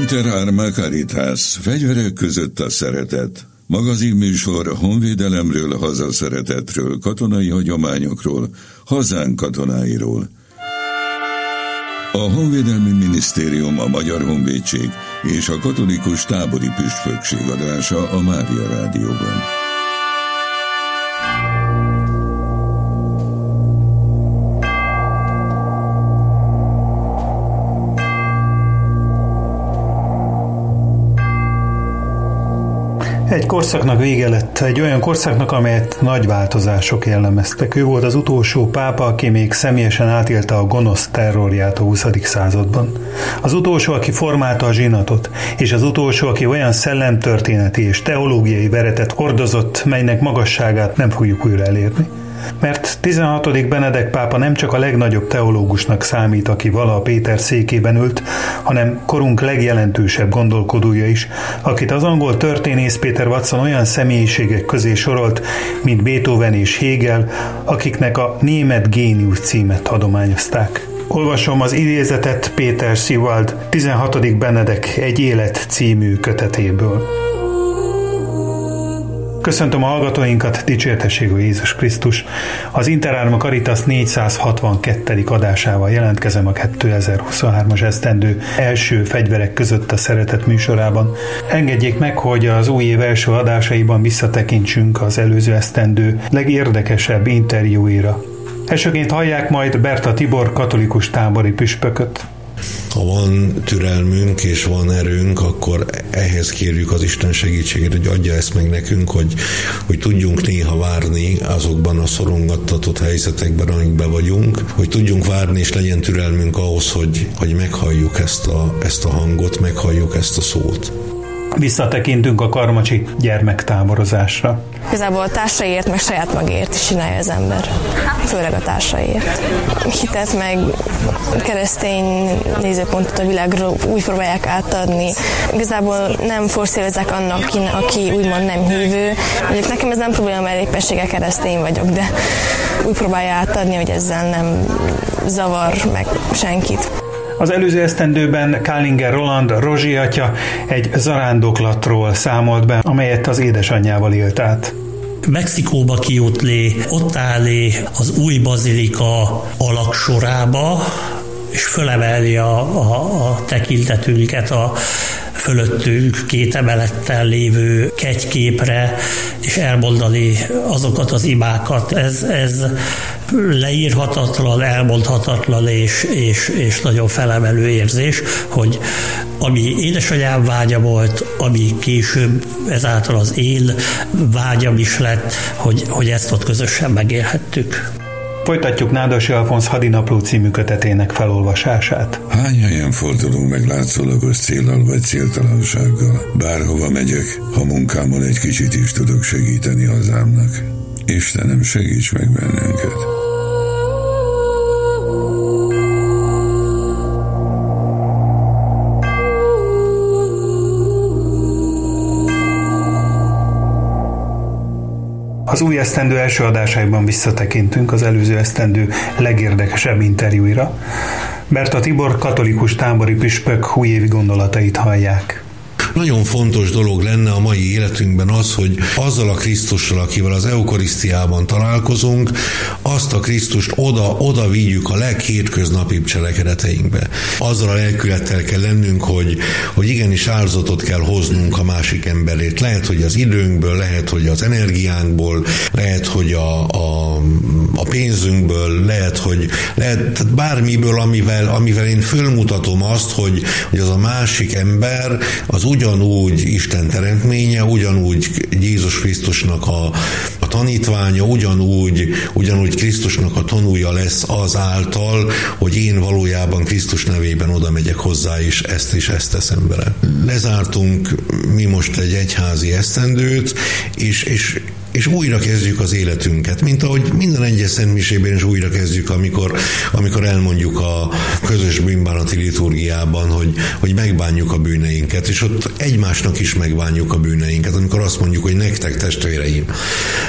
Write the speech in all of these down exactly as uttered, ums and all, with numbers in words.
Inter Arma Caritas, fegyverek között a szeretet. Magazinműsor honvédelemről, hazaszeretetről, katonai hagyományokról, hazánk katonáiról. A Honvédelmi Minisztérium, a Magyar Honvédség és a Katolikus Tábori Püspökség adása a Mária Rádióban. Egy korszaknak vége lett, egy olyan korszaknak, amelyet nagy változások jellemeztek. Ő volt az utolsó pápa, aki még személyesen átélte a gonosz terrorját a huszadik században. Az utolsó, aki formálta a zsinatot, és az utolsó, aki olyan szellemtörténeti és teológiai veretet hordozott, melynek magasságát nem fogjuk újra elérni. Mert tizenhatodik Benedek pápa nem csak a legnagyobb teológusnak számít, aki valaha Péter székében ült, hanem korunk legjelentősebb gondolkodója is, akit az angol történész Peter Watson olyan személyiségek közé sorolt, mint Beethoven és Hegel, akiknek a német génius címet adományozták. Olvasom az idézetet Péter Szivald tizenhatodik Benedek Egy élet című kötetéből. Köszöntöm a hallgatóinkat, dicsértességű Jézus Krisztus! Az Inter Arma Caritas négyszázhatvankettedik adásával jelentkezem a kétezer-huszonhármas esztendő első fegyverek között a szeretet műsorában. Engedjék meg, hogy az új év első adásaiban visszatekintsünk az előző esztendő legérdekesebb interjúira. Elsőként hallják majd Berta Tibor katolikus tábori püspököt. Ha van türelmünk és van erőnk, akkor ehhez kérjük az Isten segítségét, hogy adja ezt meg nekünk, hogy, hogy tudjunk néha várni azokban a szorongattatott helyzetekben, amikben vagyunk, hogy tudjunk várni, és legyen türelmünk ahhoz, hogy, hogy meghalljuk ezt a, ezt a hangot, meghalljuk ezt a szót. Visszatekintünk a karmacsi gyermektáborozásra. Igazából a társaiért, meg saját magért is csinálja az ember. Főleg a társaiért. Hitet meg keresztény nézőpontot a világról úgy próbálják átadni. Igazából nem forszírozzák annak, aki, aki úgymond nem hívő. Mondjuk nekem ez nem probléma, mert éppenséggel keresztény vagyok, de úgy próbálja átadni, hogy ezzel nem zavar meg senkit. Az előző esztendőben Kálinger Roland, Rozsi atya egy zarándoklatról számolt be, amelyet az édesanyjával élt át. Mexikóba kijutni, ott állni az új bazilika alaksorába, és fölemelni a, a, a tekintetünket a fölöttünk két emelettel lévő kegyképre, és elmondani azokat az imákat. Ez, ez leírhatatlan, elmondhatatlan és, és, és nagyon felemelő érzés, hogy ami édesanyám vágya volt, ami később ezáltal az én vágyam is lett, hogy, hogy ezt ott közösen megélhettük. Folytatjuk Nádasi Alfonz Hadinapló című kötetének felolvasását. Hány helyen fordulunk meg látszólagos céllal vagy céltalansággal? Bárhova megyek, ha munkámon egy kicsit is tudok segíteni hazámnak. Istenem, segíts meg bennünket! Az új esztendő első adásaiban visszatekintünk az előző esztendő legérdekesebb interjúira. Berta Tibor katolikus tábori püspök újévi gondolatait hallják. Nagyon fontos dolog lenne a mai életünkben az, hogy azzal a Krisztussal, akivel az eukarisztiában találkozunk, azt a Krisztust oda, oda vigyük a leghétköznapibb cselekedeteinkbe. Azzal a lelkülettel kell lennünk, hogy, hogy igenis áldozatot kell hoznunk a másik emberét. Lehet, hogy az időnkből, lehet, hogy az energiánkból, lehet, hogy a, a, a pénzünkből, lehet, hogy lehet, tehát bármiből, amivel, amivel én fölmutatom azt, hogy, hogy az a másik ember az ugyan ugyanúgy Isten teremtménye, ugyanúgy Jézus Krisztusnak a, a tanítványa, ugyanúgy, ugyanúgy Krisztusnak a tanúja lesz azáltal, hogy én valójában Krisztus nevében oda megyek hozzá, és ezt és ezt teszem vele. Lezártunk mi most egy egyházi esztendőt, és, és és újra kezdjük az életünket, mint ahogy minden egyes szentmisében is újra kezdjük, amikor, amikor elmondjuk a közös bűnbánati liturgiában, hogy, hogy megbánjuk a bűneinket, és ott egymásnak is megbánjuk a bűneinket, amikor azt mondjuk, hogy nektek, testvéreim.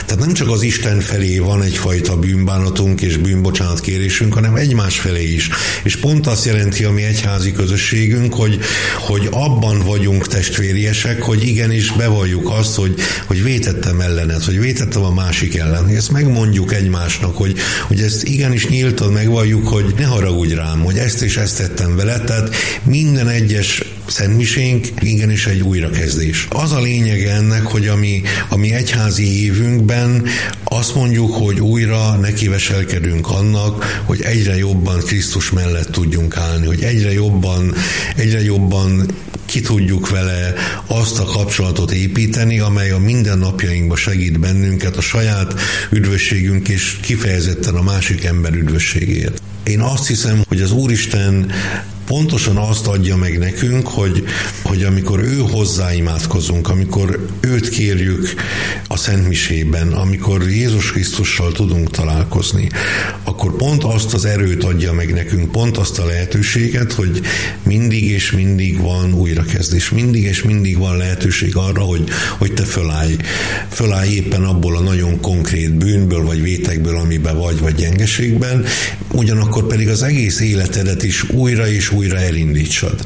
Tehát nem csak az Isten felé van egyfajta bűnbánatunk és bűnbocsánatkérésünk, hanem egymás felé is. És pont azt jelenti a mi egyházi közösségünk, hogy, hogy abban vagyunk testvériesek, hogy igenis bevalljuk azt, hogy, hogy vétettem ellened, hogy vétettem a másik ellen. Ezt megmondjuk egymásnak, hogy, hogy ezt igenis nyíltan megvalljuk, hogy ne haragudj rám, hogy ezt és ezt tettem veled. Tehát minden egyes szentmisénk igenis egy újrakezdés. Az a lényege ennek, hogy a mi, a mi egyházi évünkben azt mondjuk, hogy újra nekiveselkedünk annak, hogy egyre jobban Krisztus mellett tudjunk állni, hogy egyre jobban, egyre jobban ki tudjuk vele azt a kapcsolatot építeni, amely a mindennapjainkban segít bennünket a saját üdvösségünk és kifejezetten a másik ember üdvösségért. Én azt hiszem, hogy az Úristen pontosan azt adja meg nekünk, hogy, hogy amikor ő hozzáimádkozunk, amikor őt kérjük a Szentmisében, amikor Jézus Krisztussal tudunk találkozni, akkor pont azt az erőt adja meg nekünk, pont azt a lehetőséget, hogy mindig és mindig van újrakezdés. Mindig és mindig van lehetőség arra, hogy, hogy te fölállj. Fölállj éppen abból a nagyon konkrét bűnből, vagy vétekből, amiben vagy, vagy gyengeségben, ugyanakkor pedig az egész életedet is újra és újra elindítsad.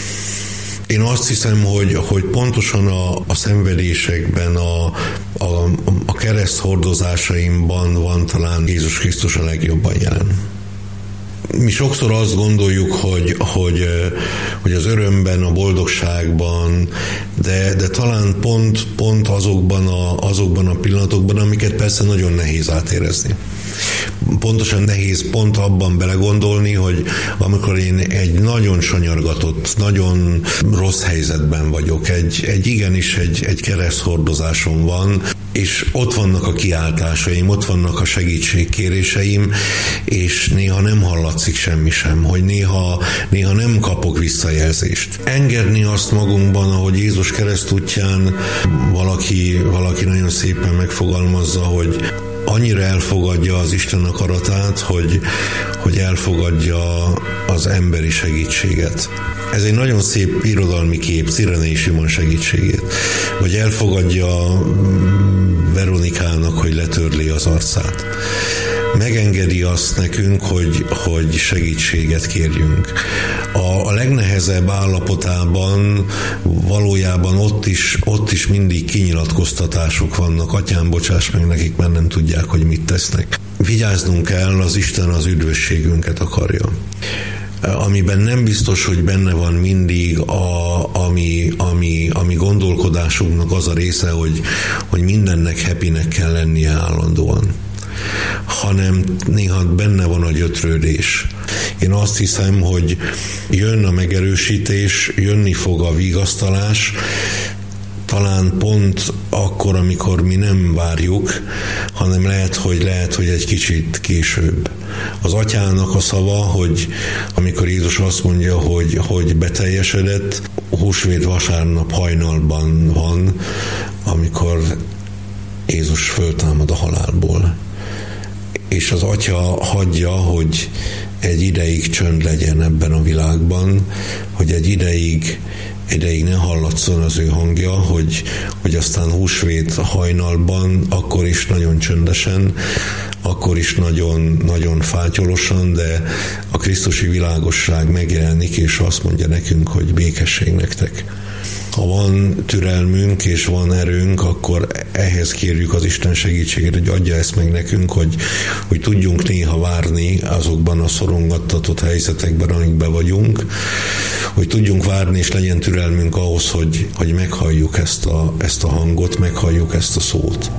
Én azt hiszem, hogy, hogy pontosan a, a szenvedésekben, a, a, a kereszt hordozásaimban van talán Jézus Krisztus a legjobban jelen. Mi sokszor azt gondoljuk, hogy, hogy, hogy az örömben, a boldogságban, de, de talán pont, pont azokban, a, azokban a pillanatokban, amiket persze nagyon nehéz átérezni. Pontosan nehéz pont abban belegondolni, hogy amikor én egy nagyon sanyargatott, nagyon rossz helyzetben vagyok, egy, egy igenis egy, egy kereszthordozásom van, és ott vannak a kiáltásaim, ott vannak a segítségkéréseim, és néha nem hallatszik semmi sem, hogy néha, néha nem kapok visszajelzést. Engedni azt magunkban, ahogy Jézus keresztútján valaki, valaki nagyon szépen megfogalmazza, hogy annyira elfogadja az Isten akaratát, hogy, hogy elfogadja az emberi segítséget. Ez egy nagyon szép irodalmi kép, Cirenei Simon segítségét. Vagy elfogadja Veronikának, hogy letörli az arcát. Megengedi azt nekünk, hogy, hogy segítséget kérjünk. A, a legnehezebb állapotában valójában ott is, ott is mindig kinyilatkoztatások vannak. Atyám, bocsáss meg nekik, mert nem tudják, hogy mit tesznek. Vigyáznunk kell, az Isten az üdvösségünket akarja. Amiben nem biztos, hogy benne van mindig a, ami, ami, ami gondolkodásunknak az a része, hogy, hogy mindennek happynek kell lennie állandóan, hanem néha benne van a gyötrődés. Én azt hiszem, hogy jön a megerősítés, jönni fog a vigasztalás, talán pont akkor, amikor mi nem várjuk, hanem lehet, hogy lehet, hogy egy kicsit később. Az Atyának a szava, hogy amikor Jézus azt mondja, hogy, hogy beteljesedett, húsvét vasárnap hajnalban van, amikor Jézus föltámad a halálból. És az Atya hagyja, hogy egy ideig csönd legyen ebben a világban, hogy egy ideig, ideig ne hallatszon az ő hangja, hogy, hogy aztán húsvét hajnalban, akkor is nagyon csöndesen, akkor is nagyon, nagyon fátyolosan, de a krisztusi világosság megjelenik, és azt mondja nekünk, hogy békesség nektek. Ha van türelmünk és van erőnk, akkor ehhez kérjük az Isten segítségét, hogy adja ezt meg nekünk, hogy, hogy tudjunk néha várni azokban a szorongattatott helyzetekben, amikben vagyunk, hogy tudjunk várni, és legyen türelmünk ahhoz, hogy, hogy meghalljuk ezt a, ezt a hangot, meghalljuk ezt a szót.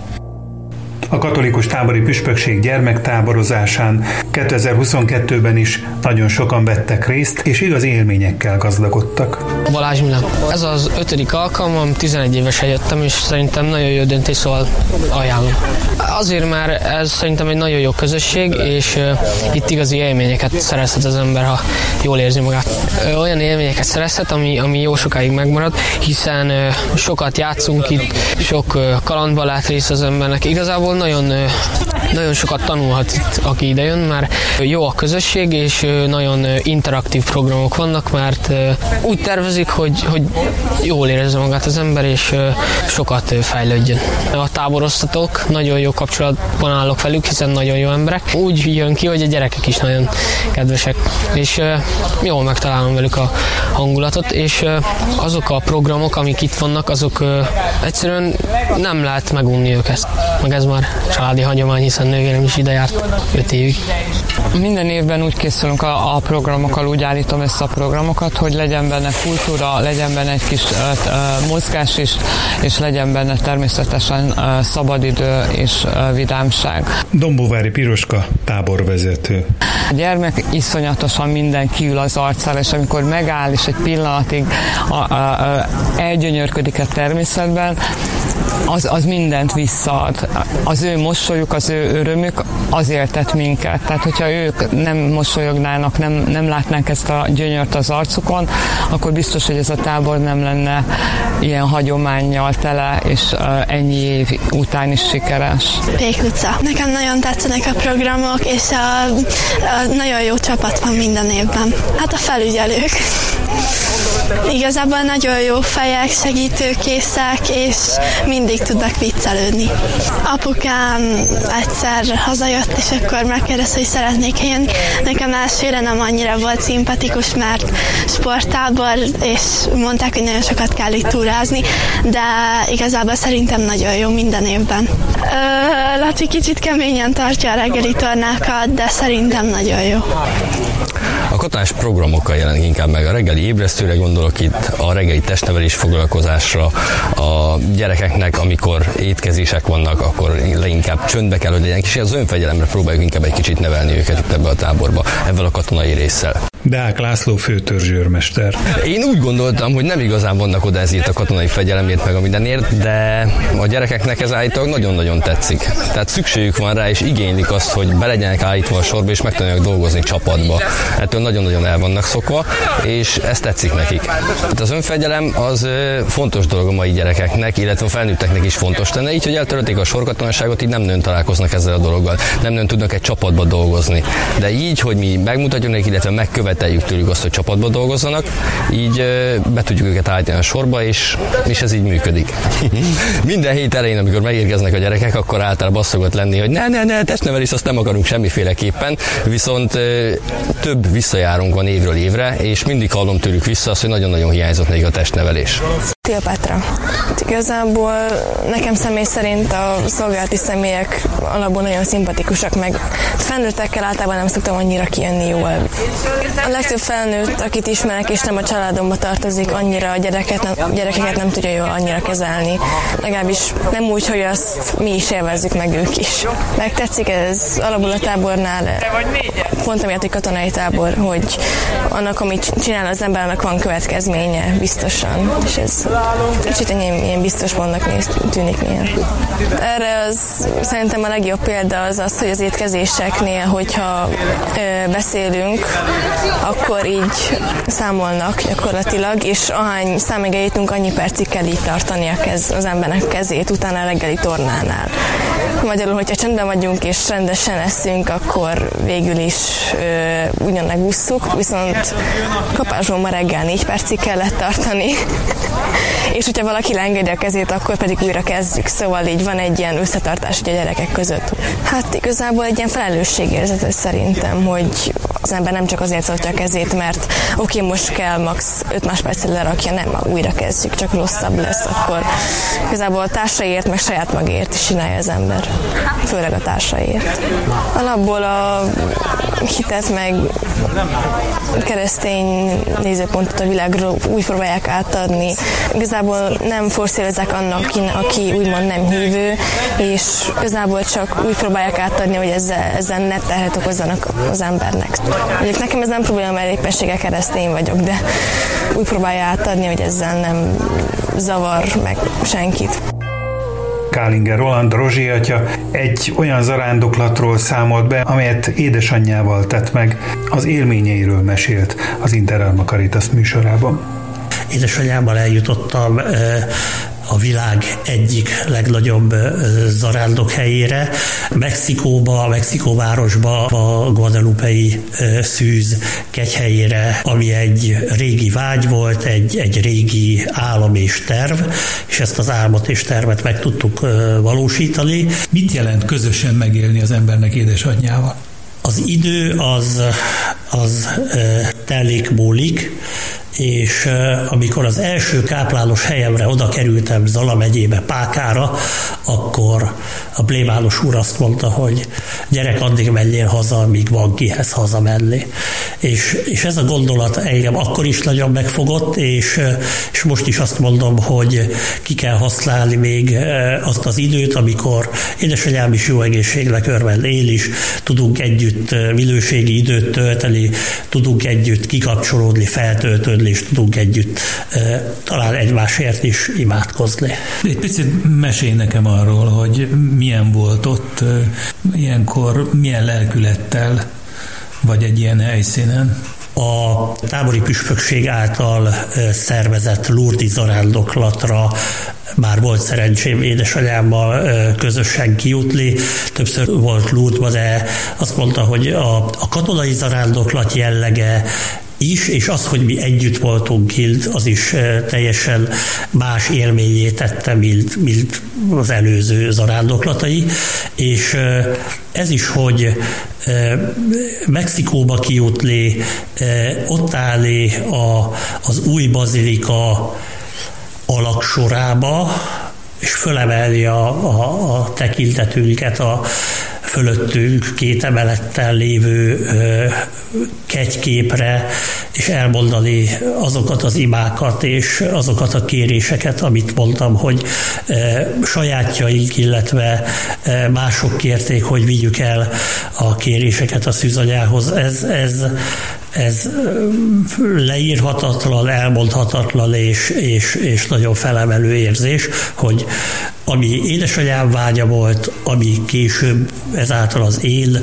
A katolikus tábori püspökség gyermektáborozásán kétezer-huszonkettőben is nagyon sokan vettek részt, és igazi élményekkel gazdagodtak. Balázs Milan. Ez az ötödik alkalmam, tizenegy évesen jöttem, és szerintem nagyon jó döntés, szóval ajánlom. Azért már ez szerintem egy nagyon jó közösség, és uh, itt igazi élményeket szerezhet az ember, ha jól érzi magát. Uh, olyan élményeket szerezhet, ami, ami jó sokáig megmarad, hiszen uh, sokat játszunk itt, sok uh, kalandban lát részt az embernek. Igazából nagyon, nagyon sokat tanulhat itt, aki idejön, mert jó a közösség, és nagyon interaktív programok vannak, mert úgy tervezik, hogy, hogy jól érezze magát az ember, és sokat fejlődjön. A táboroztatók, nagyon jó kapcsolatban állok velük, hiszen nagyon jó emberek. Úgy jön ki, hogy a gyerekek is nagyon kedvesek, és jól megtalálom velük a hangulatot, és azok a programok, amik itt vannak, azok egyszerűen nem lehet megunni őket. Meg ez már családi hagyomány, hiszen nővérem is ide járt öt évig. Minden évben úgy készülünk a, a programokkal, úgy állítom össze a programokat, hogy legyen benne kultúra, legyen benne egy kis uh, mozgás is, és legyen benne természetesen uh, szabadidő és uh, vidámság. Dombóvári Piroska, táborvezető. A gyermek iszonyatosan minden kiül az arcára, és amikor megáll, és egy pillanatig a, a, a, elgyönyörködik a természetben, az, az mindent visszaad. Az ő mosolyuk, az ő örömük azért tett minket. Tehát, hogyha ők nem mosolyognának, nem, nem látnánk ezt a gyönyört az arcukon, akkor biztos, hogy ez a tábor nem lenne ilyen hagyománnyal tele, és uh, ennyi év után is sikeres. Pék utca. Nekem nagyon tetszenek a programok, és a, a nagyon jó csapat van minden évben. Hát a felügyelők. Igazából nagyon jó fejek, segítőkészek, és mindig tudnak viccelődni. Apukám egyszer hazajött, és akkor megkérdezte, hogy szeretnék jönni. Nekem elsőre nem annyira volt szimpatikus, mert sporttábor, és mondták, hogy nagyon sokat kell itt túrázni, de igazából szerintem nagyon jó minden évben. Ö, Laci kicsit keményen tartja a reggeli tornákat, de szerintem nagyon jó. A katonás programokkal jelenik inkább meg. A reggeli ébresztőre gondolok itt, a reggeli testnevelés foglalkozásra, a gyerekeknek, amikor étkezések vannak, akkor leginkább csöndbe kell, hogy legyenek, és az önfegyelemre próbáljuk inkább egy kicsit nevelni őket itt ebbe a táborba, ebben a katonai résszel. Deák László főtörzsőrmester. Én úgy gondoltam, hogy nem igazán vannak oda ezért a katonai fegyelemért meg a mindenért, de a gyerekeknek ez állítólag nagyon-nagyon tetszik. Tehát szükségük van rá, és igénylik azt, hogy be legyenek állítva a sorba, és megtanuljanak dolgozni csapatba. Ettől nagyon-nagyon el vannak szokva, és ez tetszik nekik. Hát az önfegyelem az fontos dolog a mai gyerekeknek, illetve a felnőtteknek is fontos lenne, így, hogy eltörölték a sorkatonaságot, így nem nagyon találkoznak ezzel a dologgal, nem nagyon tudnak egy csapatba dolgozni. De így, hogy mi megmutatjuk nekik, illetve megköveteljük tőlük azt, hogy csapatba dolgozzanak, így be tudjuk őket állítani a sorba, és, és ez így működik. Minden hét elején, amikor megérkeznek a gyerekek, akkor általában az szokott lenni, hogy ne, ne, ne, testnevelés, azt nem akarunk semmiféleképpen, viszont több visszajárunk van évről évre, és mindig hallom tőlük vissza azt, hogy nagyon-nagyon hiányzott nekik a testnevelés. Til Petra. Igazából nekem személy szerint a szolgálati személyek alapból nagyon szimpatikusak, meg felnőttekkel általában nem szoktam annyira kijönni jól. A legtöbb felnőtt, akit ismerek és nem a családomba tartozik, annyira a gyereket nem, gyerekeket nem tudja jól annyira kezelni. Legalábbis nem úgy, hogy azt mi is élvezzük, meg ők is. Meg tetszik ez alapból a tábornál, pont amiatt, hogy katonai tábor, hogy annak, amit csinál az embernek, van következménye biztosan. És ez kicsit ilyen, ilyen biztos pontnak néz, tűnik néha. Erre az, szerintem a legjobb példa az az, hogy az étkezéseknél, hogyha ö, beszélünk, akkor így számolnak gyakorlatilag, és ahány számig eljutunk, annyi percig kell így tartani a kez, az embernek kezét utána a reggeli tornánál. Magyarul, hogyha csendben vagyunk és rendesen eszünk, akkor végül is ö, ugyan megússzuk, viszont kapásból ma reggel négy percig kellett tartani, és hogyha valaki leengedi a kezét, akkor pedig újra kezdjük, szóval így van egy ilyen összetartás a gyerekek között. Hát igazából egy ilyen felelősségérzet szerintem, hogy az ember nem csak azért tartja a kezét, mert oké, okay, most kell max. öt másodpercre lerakja, nem, újra kezdjük, csak rosszabb lesz, akkor igazából a társaiért, meg saját magért is csinálja az ember, főleg a társaiért. Alapból a hitet, meg keresztény nézőpontot a világról úgy próbálják átadni. Igazából nem forszírozzák annak, aki úgymond nem hívő, és igazából csak úgy próbálják átadni, hogy ezzel, ezzel ne terhet okozzanak az embernek. Mondjuk nekem ez nem probléma, mert éppenséggel keresztény vagyok, de úgy próbálja átadni, hogy ezzel nem zavar meg senkit. Kálinger Roland, Rozsi atya egy olyan zarándoklatról számolt be, amelyet édesanyjával tett meg, az élményeiről mesélt az Inter Alma Caritas műsorában. Édesanyámmal eljutottam a világ egyik legnagyobb zarándok helyére. Mexikóba, Mexikóvárosba, a guadelupei szűz kegyhelyére, ami egy régi vágy volt, egy, egy régi álom és terv, és ezt az álmot és tervet meg tudtuk valósítani. Mit jelent közösen megélni az embernek édesanyjával? Az idő az, az telik múlik, és amikor az első káplános helyemre oda kerültem Zala megyébe, Pákára, akkor a plébános úr azt mondta, hogy gyerek, addig menjél haza, amíg van kihez hazamenni. És, és ez a gondolat engem akkor is nagyon megfogott, és, és most is azt mondom, hogy ki kell használni még azt az időt, amikor édesanyám is jó egészségnek örvend, él is, tudunk együtt minőségi időt tölteni, tudunk együtt kikapcsolódni, feltöltődni, és tudunk együtt e, talán egymásért is imádkozni. Egy picit mesélj nekem arról, hogy milyen volt ott e, ilyenkor, milyen lelkülettel vagy egy ilyen helyszínen. A tábori püspökség által szervezett Lourdes zarándoklatra már volt szerencsém édesanyámmal közösen kijutni. Többször volt Lourdesba, de azt mondta, hogy a, a katonai zarándoklat jellege is, és az, hogy mi együtt voltunk kint, az is teljesen más élményé tette, mint, mint az előző zarándoklatai, és ez is, hogy Mexikóba kijutni, ott állni a, az új bazilika alaksorába, és fölemelni a, a, a tekintetünket a fölöttünk két emelettel lévő ö, kegyképre, és elmondani azokat az imákat és azokat a kéréseket, amit mondtam, hogy ö, sajátjaink, illetve ö, mások kérték, hogy vigyük el a kéréseket a szűzanyához. Ez, ez Ez leírhatatlan, elmondhatatlan és, és, és nagyon felemelő érzés, hogy ami édesanyám vágya volt, ami később ezáltal az én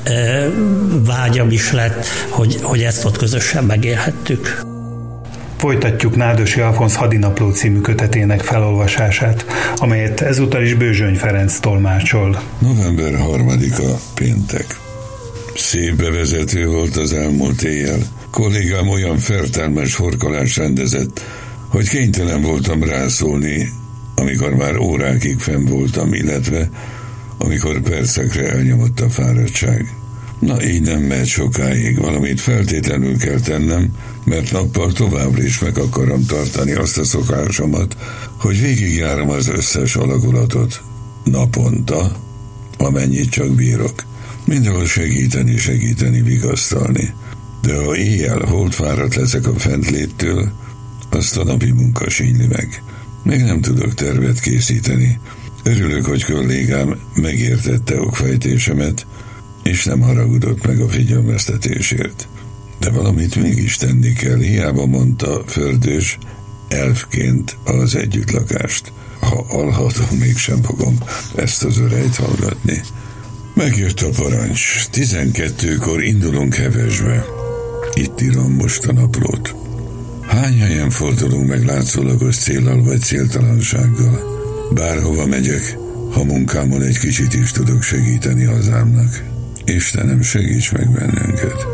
vágyam is lett, hogy, hogy ezt ott közösen megélhettük. Folytatjuk Nádosi Alfonz Hadinapló című kötetének felolvasását, amelyet ezúttal is Bőzsöny Ferenc tolmácsol. november harmadika, péntek. Szép bevezető volt az elmúlt éjjel. Kollégám olyan fertelmes horkolást rendezett, hogy kénytelen voltam rászólni, amikor már órákig fenn voltam, illetve amikor percekre elnyomott a fáradtság. Na, így nem mehet sokáig, valamit feltétlenül kell tennem, mert nappal továbbra is meg akarom tartani azt a szokásomat, hogy végigjárom az összes alakulatot, naponta, amennyit csak bírok. Mindenhol segíteni, segíteni, vigasztalni. De ha éjjel holdfáradt leszek a fentléttől, azt a napi munka sínli meg. Még nem tudok tervet készíteni. Örülök, hogy kollégám megértette okfejtésemet, és nem haragudott meg a figyelmeztetésért. De valamit mégis tenni kell, hiába mondta Fördős elfként az együttlakást. Ha alhatom, mégsem fogom ezt az örejt hallgatni. Megjött a parancs. Tizenkettőkor indulunk Hevesbe. Itt írom most a naplót. Hány helyen fordulunk meg látszólagos céllal vagy céltalansággal? Bárhova megyek, ha munkámon egy kicsit is tudok segíteni hazámnak. Istenem, segíts meg bennünket.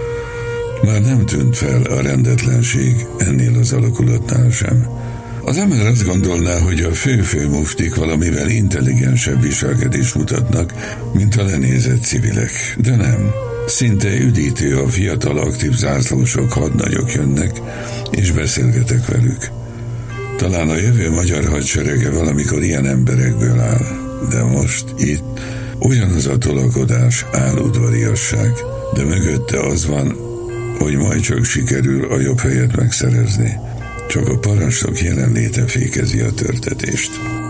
Már nem tűnt fel a rendetlenség ennél az alakulatnál sem. Az ember azt gondolná, hogy a fő-fő muftik valamivel intelligensebb viselkedést mutatnak, mint a lenézett civilek, de nem. Szinte üdítő, a fiatal aktív zászlósok, hadnagyok jönnek, és beszélgetek velük. Talán a jövő magyar hadserege valamikor ilyen emberekből áll, de most itt ugyanaz a tolakodás, áludvariasság, de mögötte az van, hogy majd csak sikerül a jobb helyet megszerezni. Csak a parancsnok jelenléte fékezi a törtetést.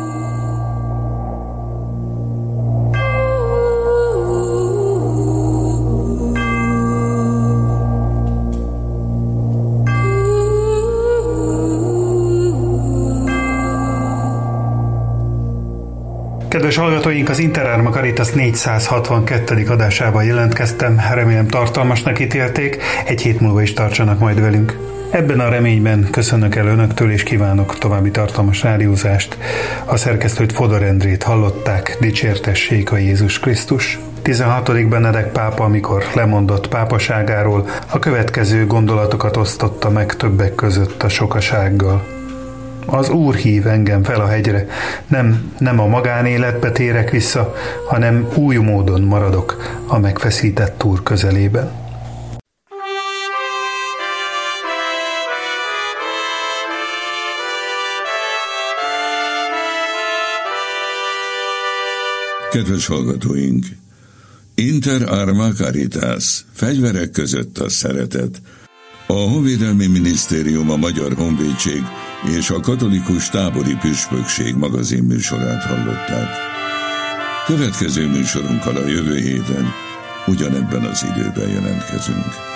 Kedves hallgatóink, az Interárma Caritas négyszázhatvankettedik adásában jelentkeztem, remélem tartalmasnak ítélték, egy hét múlva is tartsanak majd velünk. Ebben a reményben köszönök el önöktől, és kívánok további tartalmas rádiózást. A szerkesztőt Fodor Endrét hallották, dicsértessék a Jézus Krisztus. tizenhatodik Benedek pápa, amikor lemondott pápaságáról, a következő gondolatokat osztotta meg többek között a sokasággal. Az Úr hív engem fel a hegyre, nem, nem a magánéletbe térek vissza, hanem új módon maradok a megfeszített Úr közelében. Kedves hallgatóink! Inter arma caritas, fegyverek között a szeretet. A Honvédelmi Minisztérium, a Magyar Honvédség és a Katolikus Tábori Püspökség magazin műsorát hallották. Következő műsorunkkal a jövő héten ugyanebben az időben jelentkezünk.